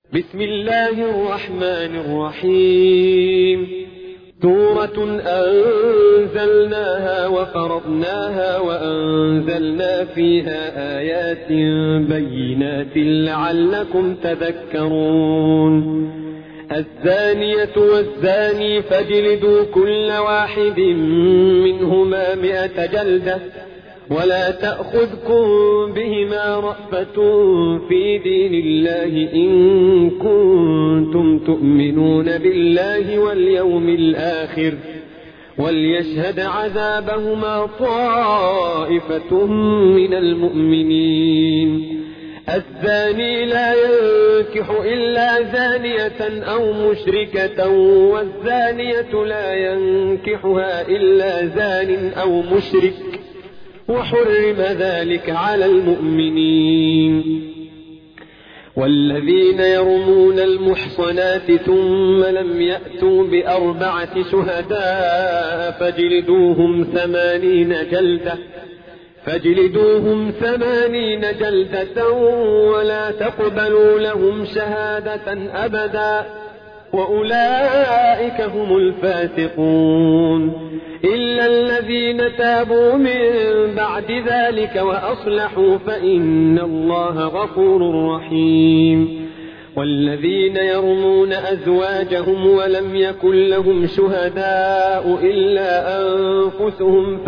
بسم الله الرحمن الرحيم. سورة أنزلناها وفرضناها وأنزلنا فيها آيات بينات لعلكم تذكرون. الزانية والزاني فاجلدوا كل واحد منهما 100 جلدة ولا تأخذكم بهما رأفة في دين الله إن كنتم تؤمنون بالله واليوم الآخر وليشهد عذابهما طائفة من المؤمنين. الزاني لا ينكح إلا زانية أو مشركة والزانية لا ينكحها إلا زان أو مشرك وحرم ذلك على المؤمنين. والذين يرمون المحصنات ثم لم يأتوا ب4 شهداء فاجلدوهم 80 جلدة ولا تقبلوا لهم شهادة أبدا وأولئك هم الفاسقون إلا الذين تابوا من بعد ذلك وأصلحوا فإن الله غفور رحيم. والذين يرمون أزواجهم ولم يكن لهم شهداء إلا أنفسهم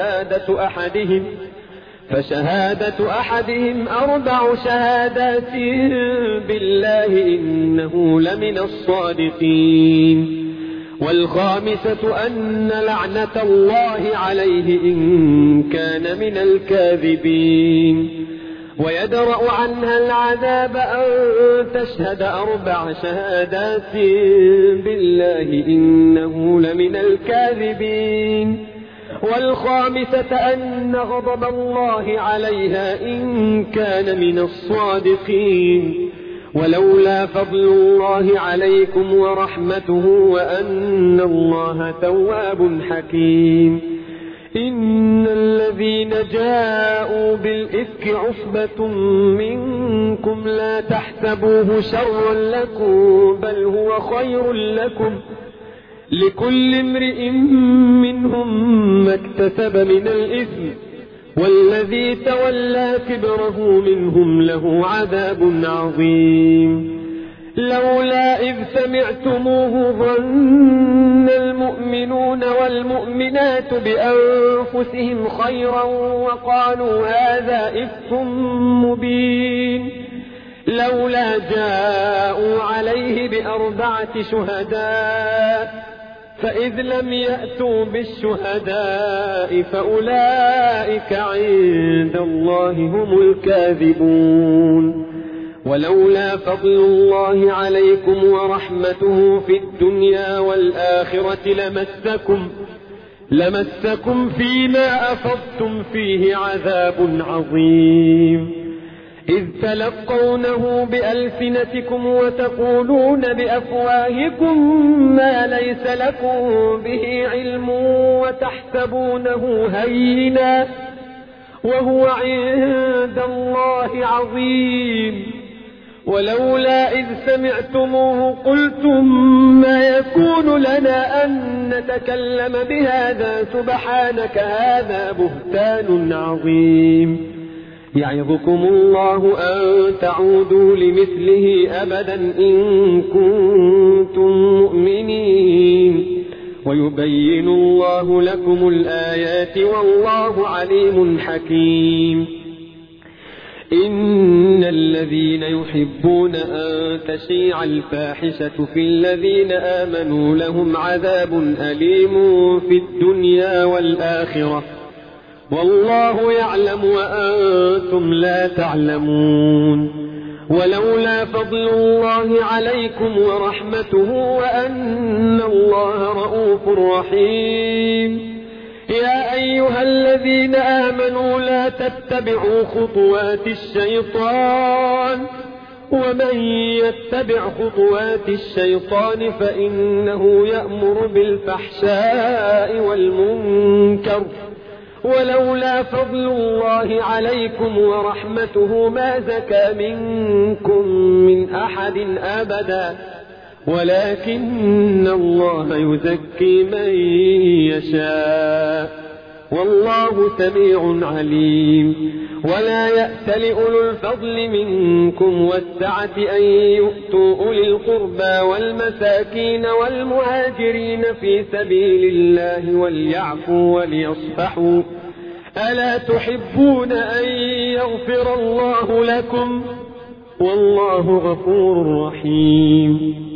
فشهادة أحدهم 4 شهادات بالله إنه لمن الصادقين. والخامسة أن لعنة الله عليه إن كان من الكاذبين. ويدرأ عنها العذاب أن تشهد 4 شهادات بالله إنه لمن الكاذبين. والخامسة أن غضب الله عليها إن كان من الصادقين. ولولا فضل الله عليكم ورحمته وأن الله تواب حكيم. إن الذين جاءوا بالإفك عصبة منكم لا تحسبوه شرا لكم بل هو خير لكم لكل امرئ منهم ما اكتسب من الإثم والذي تولى كبره منهم له عذاب عظيم. لولا إذ سمعتموه ظن المؤمنون والمؤمنات بأنفسهم خيرا وقالوا هذا إفك مبين. لولا جاءوا عليه ب4 شهداء فإذ لم يأتوا بالشهداء فأولئك عند الله هم الكاذبون. ولولا فضل الله عليكم ورحمته في الدنيا والآخرة لمسكم فيما أفضتم فيه عذاب عظيم. إذ تلقونه بألسنتكم وتقولون بأفواهكم ما ليس لكم به علم وتحسبونه هينا وهو عند الله عظيم. ولولا إذ سمعتموه قلتم ما يكون لنا أن نتكلم بهذا سبحانك هذا بهتان عظيم. يعظكم الله أن تعودوا لمثله أبدا إن كنتم مؤمنين ويبين الله لكم الآيات والله عليم حكيم. إن الذين يحبون أن تشيع الفاحشة في الذين آمنوا لهم عذاب أليم في الدنيا والآخرة والله يعلم وأنتم لا تعلمون. ولولا فضل الله عليكم ورحمته وأن الله رؤوف رحيم. يا أيها الذين آمنوا لا تتبعوا خطوات الشيطان ومن يتبع خطوات الشيطان فإنه يأمر بالفحشاء والمنكر ولولا فضل الله عليكم ورحمته ما زكى منكم من أحد أبدا ولكن الله يزكي من يشاء والله سميع عليم. ولا يأتل أولو الفضل منكم والسعة أن يؤتوا أولي القربى والمساكين والمهاجرين في سبيل الله وليعفوا وليصفحوا ألا تحبون أن يغفر الله لكم والله غفور رحيم.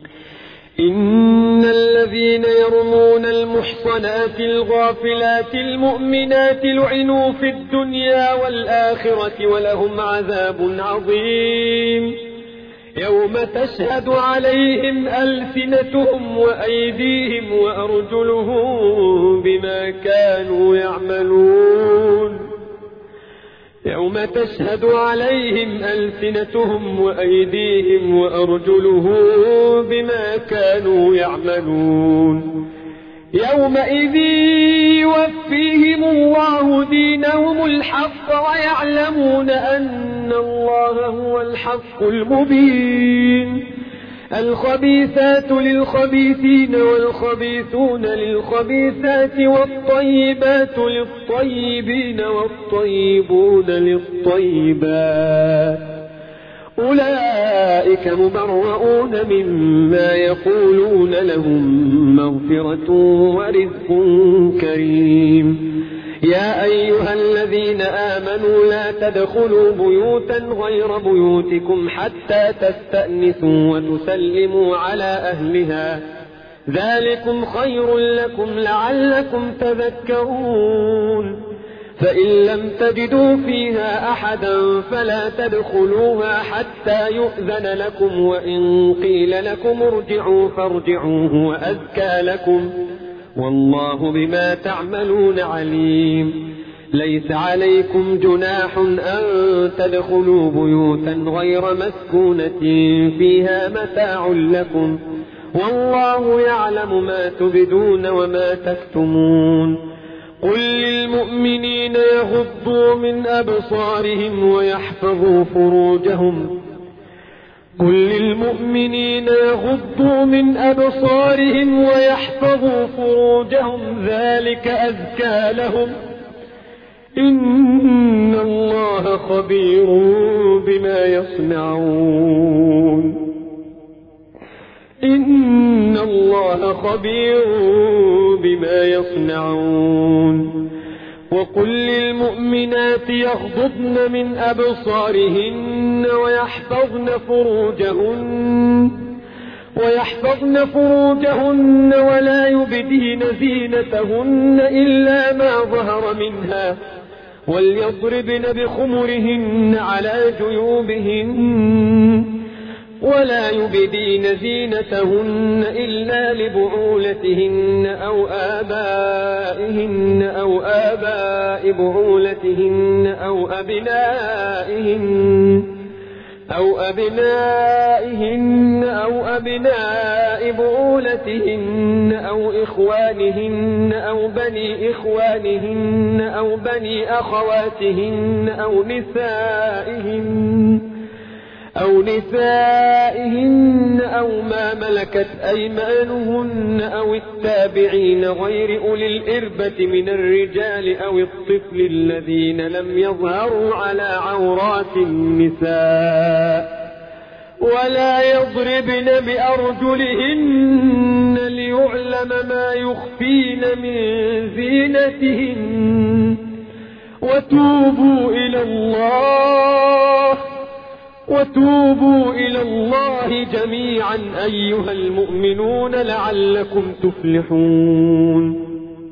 إن الذين يرمون المحصنات الغافلات المؤمنات لعنوا في الدنيا والآخرة ولهم عذاب عظيم يوم تشهد عليهم ألسنتهم وأيديهم وأرجلهم بما كانوا يعملون يوم تشهد عليهم ألسنتهم وأيديهم وأرجلهم بما كانوا يعملون يومئذ يوفيهم الله دينهم الحق ويعلمون أن الله هو الحق المبين. الخبيثات للخبيثين والخبيثون للخبيثات والطيبات للطيبين والطيبون للطيبات أولئك مبرؤون مما يقولون لهم مغفرة ورزق كريم. يا أيها الذين آمنوا لا تدخلوا بيوتا غير بيوتكم حتى تستأنسوا وتسلموا على أهلها ذلكم خير لكم لعلكم تذكرون. فإن لم تجدوا فيها أحدا فلا تدخلوها حتى يؤذن لكم وإن قيل لكم ارجعوا فارجعوا هو أزكى لكم والله بما تعملون عليم. ليس عليكم جناح أن تدخلوا بيوتا غير مسكونة فيها متاع لكم والله يعلم ما تبدون وما تكتمون. قل للمؤمنين يغضوا من أبصارهم ويحفظوا فروجهم ذلك أزكى لهم إن الله خبير بما يصنعون. وقل للمؤمنات يغضضن من أبصارهن ويحفظن فروجهن ولا يبدين زينتهن إلا ما ظهر منها وليضربن بخمرهن على جيوبهن ولا يبدين زينتهن إلا لبعولتهن أو آباء بعولتهن أو أبناء بعولتهن أو إخوانهن أو بني إخوانهن أو بني أخواتهن أو نسائهن أو ما ملكت أيمانهن أو التابعين غير أولي الإربة من الرجال أو الطفل الذين لم يظهروا على عورات النساء ولا يضربن بأرجلهن ليعلم ما يخفين من زينتهن وتوبوا إلى الله جميعا أيها المؤمنون لعلكم تفلحون.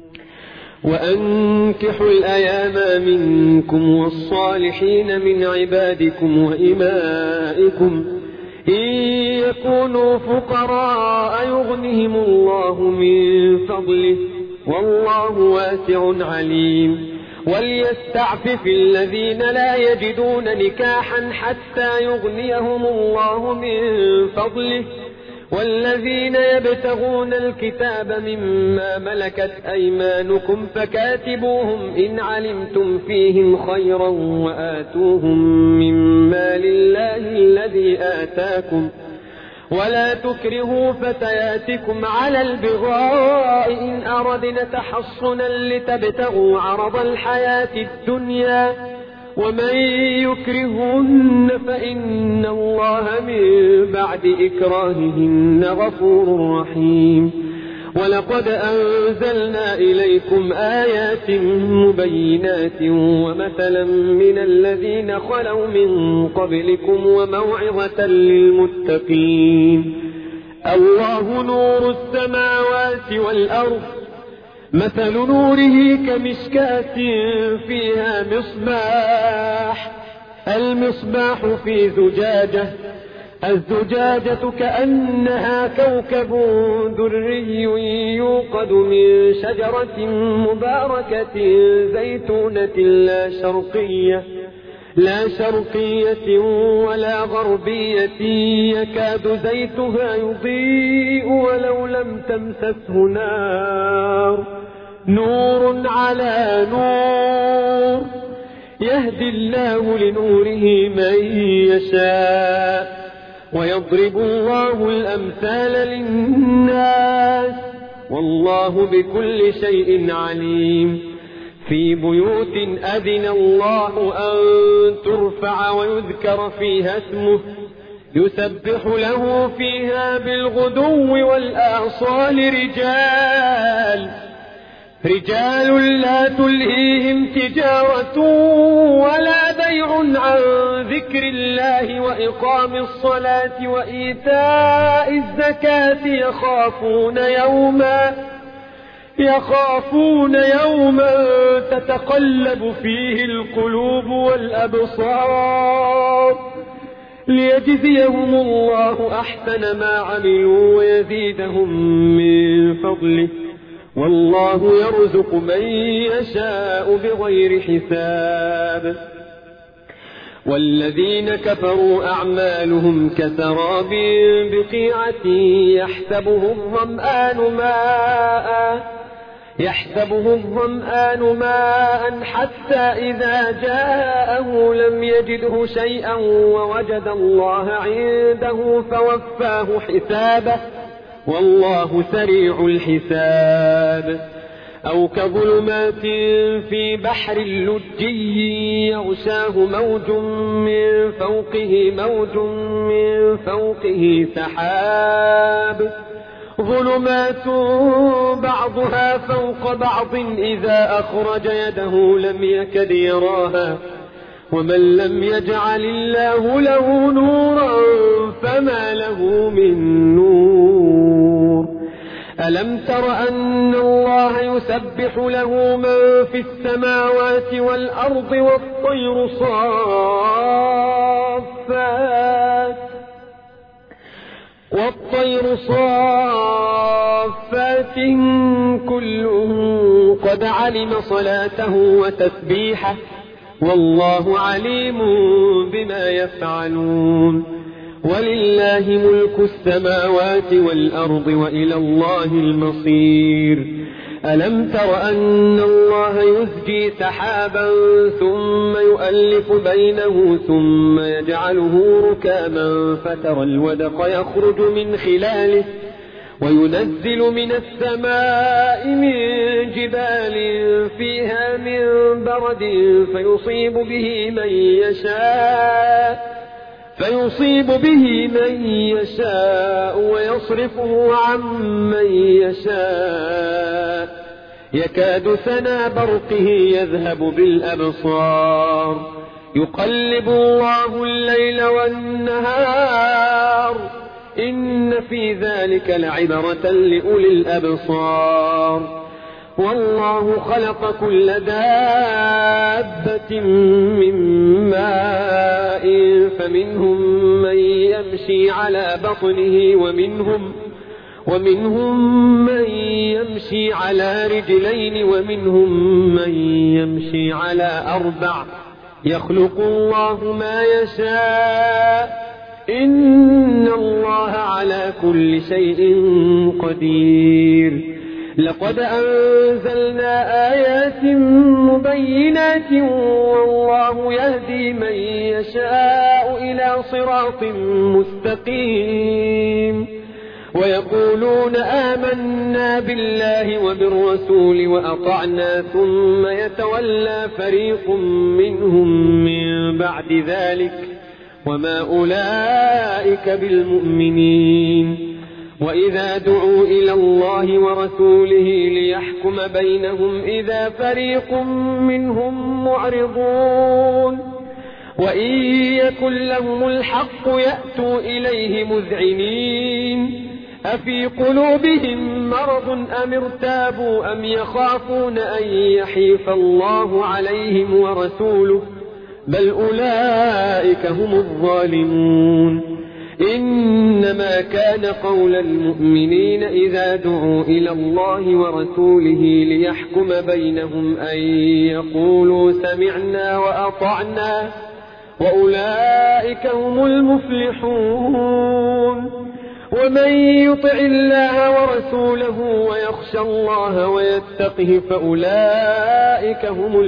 وأنكحوا الأيام منكم والصالحين من عبادكم وإمائكم إن يكونوا فقراء يغنهم الله من فضله والله واسع عليم. وليستعفف الذين لا يجدون نكاحا حتى يغنيهم الله من فضله والذين يبتغون الكتاب مما ملكت أيمانكم فكاتبوهم إن علمتم فيهم خيرا وآتوهم مما لله الذي آتاكم ولا تكرهوا فتياتكم على البغاء إن أردنا تحصنا لتبتغوا عرض الحياة الدنيا ومن يكرهن فإن الله من بعد إكراههن غفور رحيم ولقد أنزلنا إليكم آيات مبينات ومثلا من الذين خلوا من قبلكم وموعظة للمتقين الله نور السماوات والأرض مثل نوره كمشكاة فيها مصباح المصباح في زجاجة الزجاجة كأنها كوكب دري يوقد من شجرة مباركة زيتونة لا شرقية ولا غربية يكاد زيتها يضيء ولو لم تمسسه نور على نور يهدي الله لنوره من يشاء ويضرب الله الأمثال للناس والله بكل شيء عليم في بيوت أذن الله أن ترفع ويذكر فيها اسمه يسبح له فيها بالغدو والآصال رجال لا تلهيهم تجارة ولا بيع عن ذكر الله وإقام الصلاة وإيتاء الزكاة يخافون يوما تتقلب فيه القلوب والأبصار ليجزيهم الله أحسن ما عملوا ويزيدهم من فضله والله يرزق من يشاء بغير حساب والذين كفروا أعمالهم كسراب بقيعة يحسبه الظمآن ماء حتى إذا جاءه لم يجده شيئا ووجد الله عنده فوفاه حسابه والله سريع الحساب أو كظلمات في بحر لجي يغشاه موج من فوقه سحاب ظلمات بعضها فوق بعض إذا أخرج يده لم يكد يراها ومن لم يجعل الله له نورا فما له من نور ألم تر أن الله يسبح له من في السماوات والأرض والطير صافات كل قد علم صلاته وتسبيحه والله عليم بما يفعلون ولله ملك السماوات والأرض وإلى الله المصير ألم تر أن الله يزجي سحابا ثم يؤلف بينه ثم يجعله ركاما فترى الودق يخرج من خلاله وينزل من السماء من جبال فيها من برد فيصيب به من يشاء ويصرفه عن من يشاء يكاد سنا برقه يذهب بالأبصار يقلب الله الليل والنهار إن في ذلك لعبرة لأولي الأبصار والله خلق كل دابة من ماء فمنهم من يمشي على بطنه ومنهم من يمشي على رجلين ومنهم من يمشي على أربع يخلق الله ما يشاء إن الله على كل كل شيء قدير. لقد أنزلنا آيات مبينات والله يهدي من يشاء إلى صراط مستقيم. ويقولون آمنا بالله وبالرسول وأطعنا ثم يتولى فريق منهم من بعد ذلك وما أولئك بالمؤمنين. وإذا دعوا إلى الله ورسوله ليحكم بينهم إذا فريق منهم معرضون. وإن يكن لهم الحق يأتوا إليه مذعنين. أفي قلوبهم مرض أم ارتابوا أم يخافون أن يحيف الله عليهم ورسوله بل أولئك هم الظالمون. إنما كان قول المؤمنين إذا دعوا إلى الله ورسوله ليحكم بينهم أن يقولوا سمعنا وأطعنا وأولئك هم المفلحون. ومن يطع الله ورسوله ويخشى الله ويتقه فأولئك هم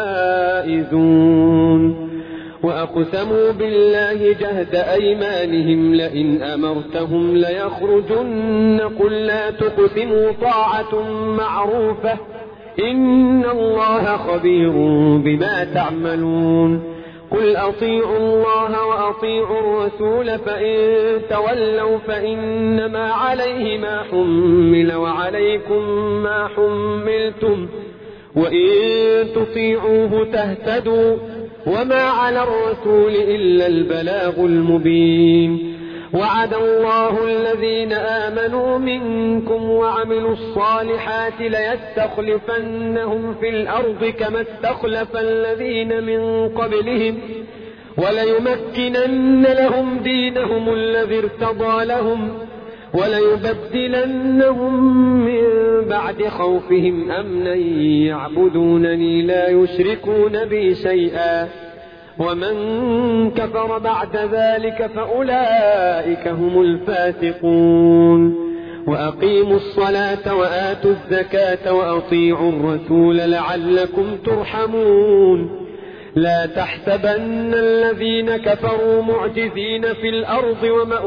الفائزون. وأقسموا بالله جهد أيمانهم لئن أمرتهم ليخرجن قل لا تقسموا طاعة معروفة إن الله خبير بما تعملون. قل أطيعوا الله وأطيعوا الرسول فإن تولوا فإنما عليه ما حمل وعليكم ما حملتم وإن تطيعوه تهتدوا وما على الرسول إلا البلاغ المبين. وعد الله الذين آمنوا منكم وعملوا الصالحات ليستخلفنهم في الأرض كما استخلف الذين من قبلهم وليمكنن لهم دينهم الذي ارتضى لهم وليبدلنهم من بعد خوفهم أمنا يعبدونني لا يشركون بي شيئا ومن كفر بعد ذلك فأولئك هم الفاسقون. وأقيموا الصلاة وآتوا الزكاة وأطيعوا الرسول لعلكم ترحمون. لا تحسبن الذين كفروا معجزين في الأرض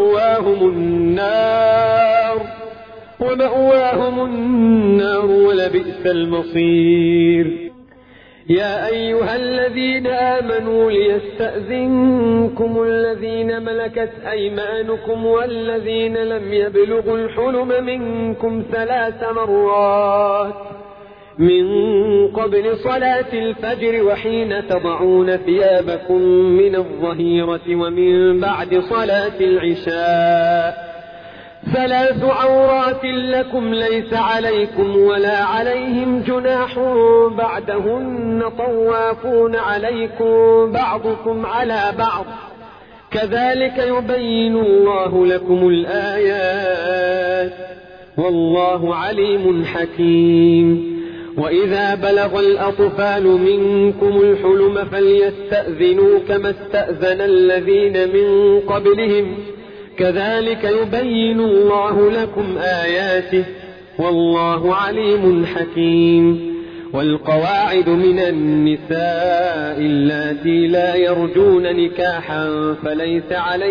ومأواهم النار ولبئس المصير. يا أيها الذين آمنوا ليستأذنكم الذين ملكت أيمانكم والذين لم يبلغوا الحلم منكم 3 مرات من قبل صلاة الفجر وحين تضعون ثيابكم من الظهيرة ومن بعد صلاة العشاء 3 عورات لكم ليس عليكم ولا عليهم جناح بعدهن طوافون عليكم بعضكم على بعض كذلك يبين الله لكم الآيات والله عليم حكيم. وإذا بلغ الأطفال منكم الحلم فليستأذنوا كما استأذن الذين من قبلهم كذلك يبين الله لكم آياته والله عليم حكيم. والقواعد من النساء اللاتي لا يرجون نكاحا فليس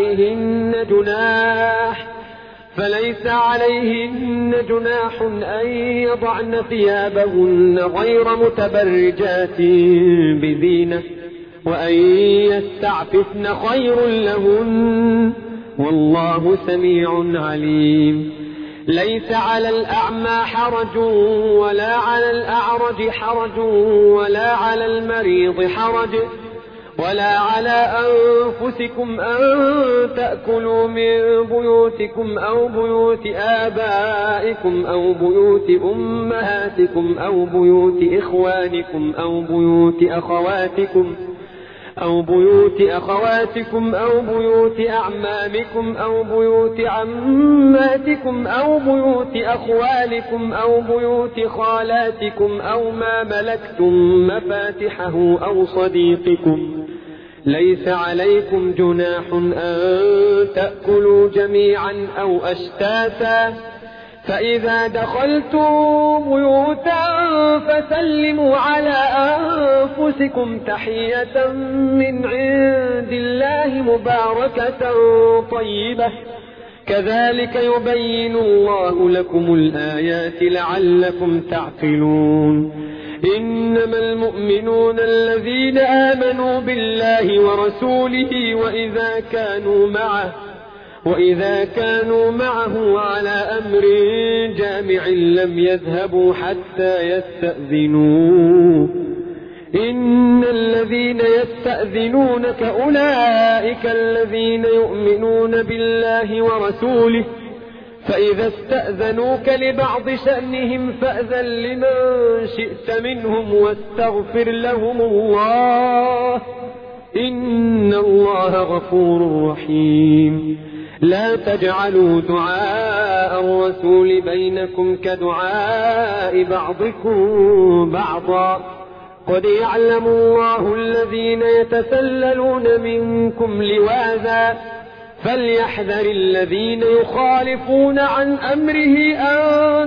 عليهن جناح أن يضعن ثيابهن غير متبرجات بزينة وأن يستعففن خير لهن والله سميع عليم. ليس على الأعمى حرج ولا على الأعرج حرج ولا على المريض حرج ولا على أنفسكم أن تأكلوا من بيوتكم أو بيوت آبائكم أو بيوت أمهاتكم أو بيوت إخوانكم أو بيوت أخواتكم أو بيوت أعمامكم أو بيوت عماتكم أو بيوت أخوالكم أو بيوت خالاتكم أو ما ملكتم مفاتحه أو صديقكم ليس عليكم جناح أن تأكلوا جميعا أو أشتاتا، فإذا دخلتم بيوتا فسلموا على أنفسكم تحية من عند الله مباركة طيبة، كذلك يبين الله لكم الآيات لعلكم تعقلون. إنما المؤمنون الذين آمنوا بالله ورسوله وإذا كانوا معه على أمر جامع لم يذهبوا حتى يستأذنوه. إن الذين يستأذنونك أولئك الذين يؤمنون بالله ورسوله، فإذا استأذنوك لبعض شأنهم فأذن لمن شئت منهم واستغفر لهم الله، إن الله غفور رحيم. لا تجعلوا دعاء الرسول بينكم كدعاء بعضكم بعضا، قد يعلم الله الذين يتسللون منكم لواذا، فليحذر الذين يخالفون عن أمره أن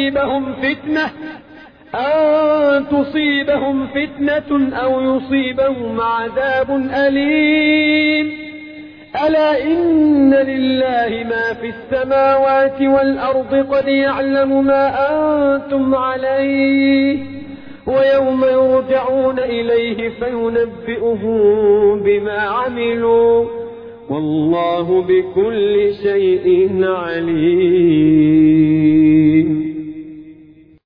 تصيبهم فتنة أو يصيبهم عذاب أليم. ألا إن لله ما في السماوات والأرض، قد يعلم ما أنتم عليه، ويوم يرجعون إليه فينبئهم بما عملوا، والله بكل شيء عليم.